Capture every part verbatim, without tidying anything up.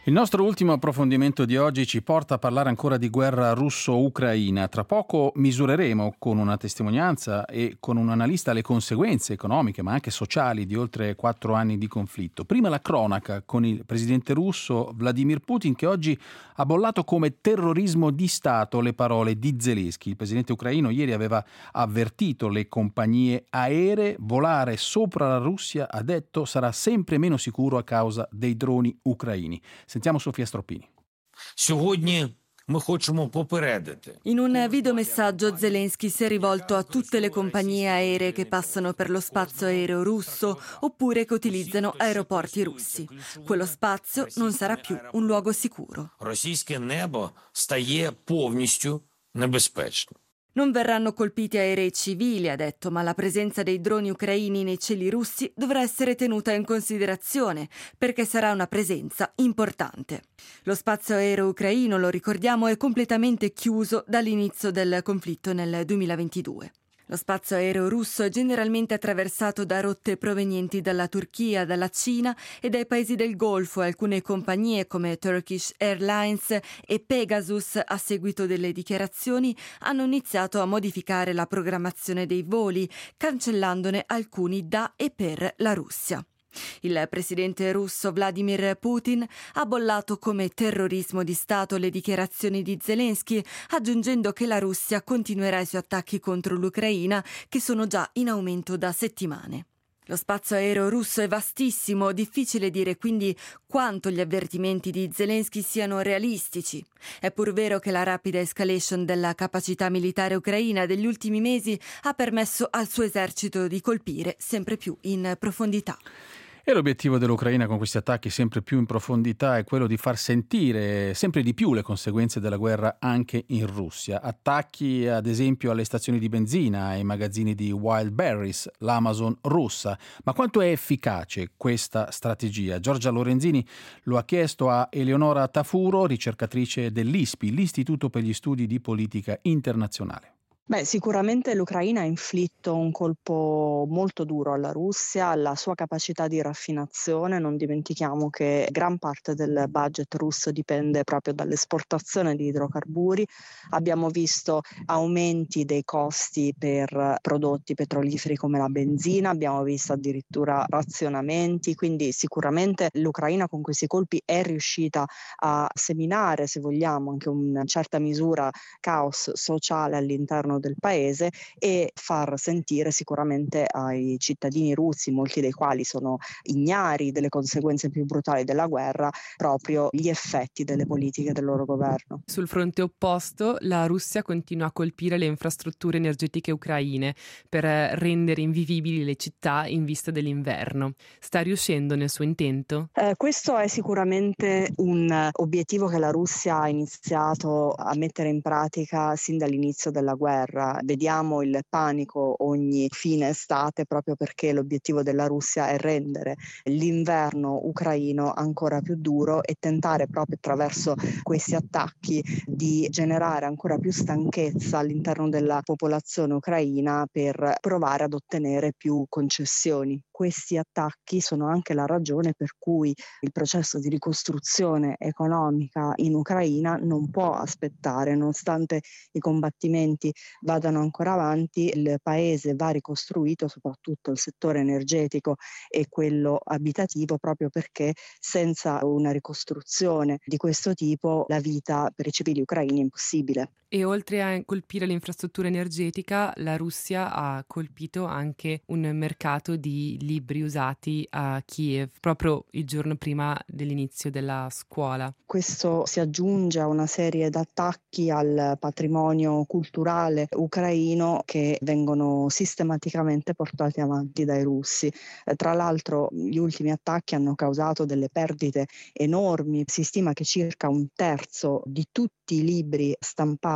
Il nostro ultimo approfondimento di oggi ci porta a parlare ancora di guerra russo-ucraina. Tra poco misureremo con una testimonianza e con un analista le conseguenze economiche ma anche sociali di oltre quattro anni di conflitto. Prima la cronaca con il presidente russo Vladimir Putin, che oggi ha bollato come terrorismo di Stato le parole di Zelensky. Il presidente ucraino ieri aveva avvertito le compagnie aeree: volare sopra la Russia, ha detto, sarà sempre meno sicuro a causa dei droni ucraini. Sentiamo Sofia Stroppini. Сьогодні ми хочемо попередити. In un videomessaggio Zelensky si è rivolto a tutte le compagnie aeree che passano per lo spazio aereo russo oppure che utilizzano aeroporti russi. Quello spazio non sarà più un luogo sicuro. Російське небо стає повністю небезпечним. Non verranno colpiti aerei civili, ha detto, ma la presenza dei droni ucraini nei cieli russi dovrà essere tenuta in considerazione, perché sarà una presenza importante. Lo spazio aereo ucraino, lo ricordiamo, è completamente chiuso dall'inizio del conflitto nel duemilaventidue. Lo spazio aereo russo è generalmente attraversato da rotte provenienti dalla Turchia, dalla Cina e dai paesi del Golfo. Alcune compagnie come Turkish Airlines e Pegasus, a seguito delle dichiarazioni, hanno iniziato a modificare la programmazione dei voli, cancellandone alcuni da e per la Russia. Il presidente russo Vladimir Putin ha bollato come terrorismo di Stato le dichiarazioni di Zelensky, aggiungendo che la Russia continuerà i suoi attacchi contro l'Ucraina, che sono già in aumento da settimane. Lo spazio aereo russo è vastissimo, difficile dire quindi quanto gli avvertimenti di Zelensky siano realistici. È pur vero che la rapida escalation della capacità militare ucraina degli ultimi mesi ha permesso al suo esercito di colpire sempre più in profondità. E l'obiettivo dell'Ucraina con questi attacchi sempre più in profondità è quello di far sentire sempre di più le conseguenze della guerra anche in Russia. Attacchi ad esempio alle stazioni di benzina, ai magazzini di Wild Berries, l'Amazon russa. Ma quanto è efficace questa strategia? Giorgia Lorenzini lo ha chiesto a Eleonora Tafuro, ricercatrice dell'I S P I, l'Istituto per gli Studi di Politica Internazionale. Beh, sicuramente l'Ucraina ha inflitto un colpo molto duro alla Russia, alla sua capacità di raffinazione. Non dimentichiamo che gran parte del budget russo dipende proprio dall'esportazione di idrocarburi. Abbiamo visto aumenti dei costi per prodotti petroliferi come la benzina, abbiamo visto addirittura razionamenti, quindi sicuramente l'Ucraina con questi colpi è riuscita a seminare, se vogliamo, anche in certa misura caos sociale all'interno del paese e far sentire sicuramente ai cittadini russi, molti dei quali sono ignari delle conseguenze più brutali della guerra, proprio gli effetti delle politiche del loro governo. Sul fronte opposto, la Russia continua a colpire le infrastrutture energetiche ucraine per rendere invivibili le città in vista dell'inverno. Sta riuscendo nel suo intento? Eh, questo è sicuramente un obiettivo che la Russia ha iniziato a mettere in pratica sin dall'inizio della guerra. Vediamo il panico ogni fine estate proprio perché l'obiettivo della Russia è rendere l'inverno ucraino ancora più duro e tentare proprio attraverso questi attacchi di generare ancora più stanchezza all'interno della popolazione ucraina per provare ad ottenere più concessioni. Questi attacchi sono anche la ragione per cui il processo di ricostruzione economica in Ucraina non può aspettare, nonostante i combattimenti vadano ancora avanti, il paese va ricostruito, soprattutto il settore energetico e quello abitativo, proprio perché senza una ricostruzione di questo tipo la vita per i civili ucraini è impossibile. E oltre a colpire l'infrastruttura energetica, la Russia ha colpito anche un mercato di libri usati a Kiev, proprio il giorno prima dell'inizio della scuola. Questo si aggiunge a una serie di attacchi al patrimonio culturale ucraino che vengono sistematicamente portati avanti dai russi. Eh, tra l'altro gli ultimi attacchi hanno causato delle perdite enormi. Si stima che circa un terzo di tutti i libri stampati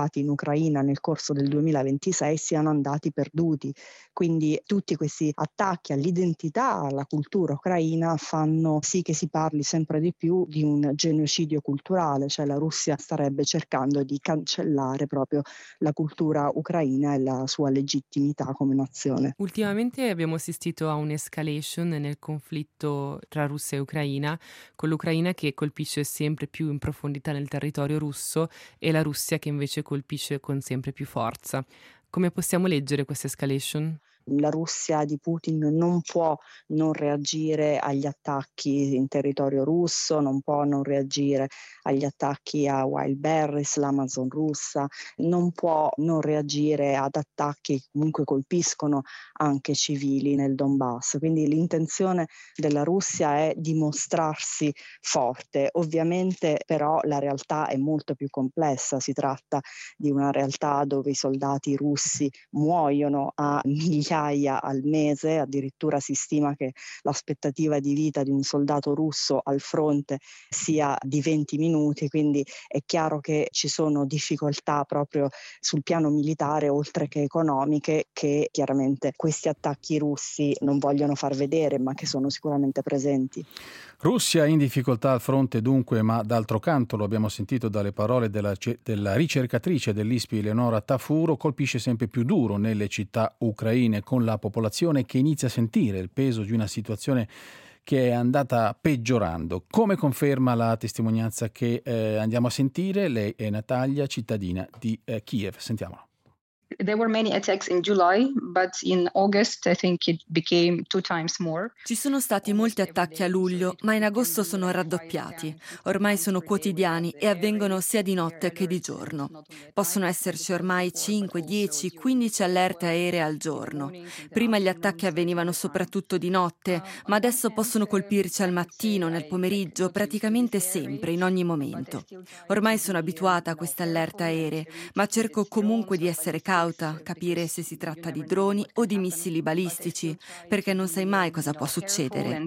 soldati in Ucraina nel corso del duemilaventisei siano andati perduti. Quindi tutti questi attacchi all'identità, alla cultura ucraina fanno sì che si parli sempre di più di un genocidio culturale, cioè la Russia starebbe cercando di cancellare proprio la cultura ucraina e la sua legittimità come nazione. Ultimamente abbiamo assistito a un'escalation nel conflitto tra Russia e Ucraina, con l'Ucraina che colpisce sempre più in profondità nel territorio russo e la Russia che invece colpisce con sempre più forza. Come possiamo leggere questa escalation? La Russia di Putin non può non reagire agli attacchi in territorio russo, non può non reagire agli attacki a Wildberries, l'Amazon russa, non può non reagire ad attacchi che comunque colpiscono anche civili nel Donbass. Quindi l'intenzione della Russia è dimostrarsi forte. Ovviamente però la realtà è molto più complessa, si tratta di una realtà dove i soldati russi muoiono a migliaia al mese, addirittura si stima che l'aspettativa di vita di un soldato russo al fronte sia di venti minuti, quindi è chiaro che ci sono difficoltà proprio sul piano militare oltre che economiche che chiaramente questi attacchi russi non vogliono far vedere ma che sono sicuramente presenti. Russia in difficoltà al fronte dunque, ma d'altro canto, lo abbiamo sentito dalle parole della, della ricercatrice dell'I S P I Eleonora Tafuro, colpisce sempre più duro nelle città ucraine con la popolazione che inizia a sentire il peso di una situazione che è andata peggiorando. Come conferma la testimonianza che eh, andiamo a sentire, lei è Natalia, cittadina di eh, Kiev. Sentiamola. There were many attacks in July, but in August I think it became two times more. Ci sono stati molti attacchi a luglio, ma in agosto sono raddoppiati. Ormai sono quotidiani e avvengono sia di notte che di giorno. Possono esserci ormai cinque, dieci, quindici allerte aeree al giorno. Prima gli attacchi avvenivano soprattutto di notte, ma adesso possono colpirci al mattino, nel pomeriggio, praticamente sempre, in ogni momento. Ormai sono abituata a queste allerte aeree, ma cerco comunque di essere cauta, capire se si tratta di droni o di missili balistici, perché non sai mai cosa può succedere.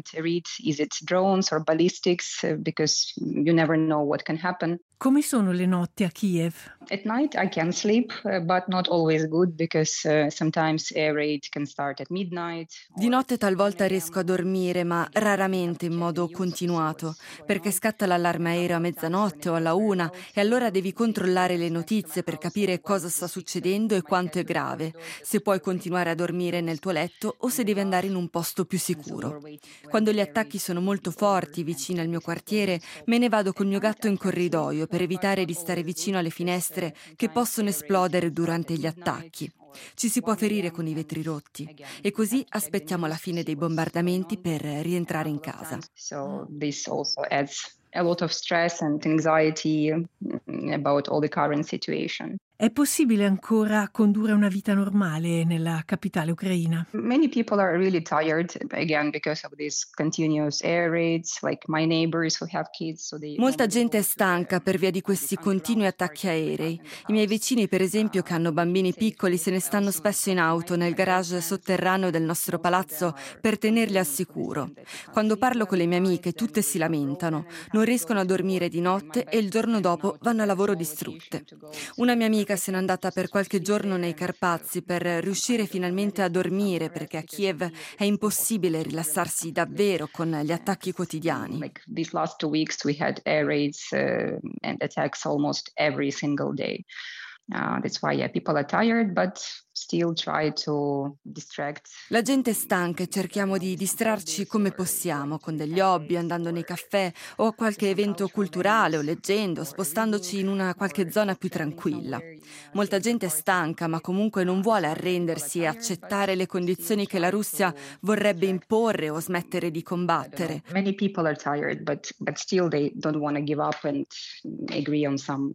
Come sono le notti a Kiev? At night I can sleep, uh, but not always good because uh, sometimes air raid can start at midnight. Di notte talvolta riesco a dormire, ma raramente in modo continuato, perché scatta l'allarme aereo a mezzanotte o alla una e allora devi controllare le notizie per capire cosa sta succedendo e quanto è grave, se puoi continuare a dormire nel tuo letto o se devi andare in un posto più sicuro. Quando gli attacchi sono molto forti vicino al mio quartiere, me ne vado col mio gatto in corridoio per evitare di stare vicino alle finestre che possono esplodere durante gli attacchi. Ci si può ferire con i vetri rotti e così aspettiamo la fine dei bombardamenti per rientrare in casa. So this also adds a lot of stress and anxiety about all the current situation. È possibile ancora condurre una vita normale nella capitale ucraina? Many people are really tired again because of these continuous air raids, like my neighbors who have kids, so they Molta gente è stanca per via di questi continui attacchi aerei. I miei vicini, per esempio, che hanno bambini piccoli, se ne stanno spesso in auto nel garage sotterraneo del nostro palazzo per tenerli al sicuro. Quando parlo con le mie amiche, tutte si lamentano. Non riescono a dormire di notte e il giorno dopo vanno a lavoro distrutte. Una mia amica se n'è andata per qualche giorno nei Carpazi per riuscire finalmente a dormire, perché a Kiev è impossibile rilassarsi davvero con gli attacchi quotidiani. Like these last two weeks we had air raids uh, and attacks almost every single day. Uh, that's why yeah, people are tired, but still try to distract. La gente è stanca e cerchiamo di distrarci come possiamo, con degli hobby, andando nei caffè o a qualche evento culturale o leggendo, spostandoci in una qualche zona più tranquilla. Molta gente è stanca, ma comunque non vuole arrendersi e accettare le condizioni che la Russia vorrebbe imporre o smettere di combattere. Many people are tired, but but still they don't want to give up and agree on some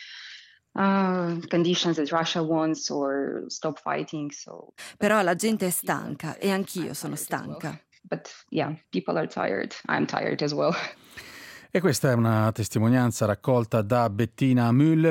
Uh, conditions that Russia wants or stop fighting. So, Però la gente è stanca e anch'io sono stanca. But yeah, people are tired. I'm tired as well. E questa è una testimonianza raccolta da Bettina Müller.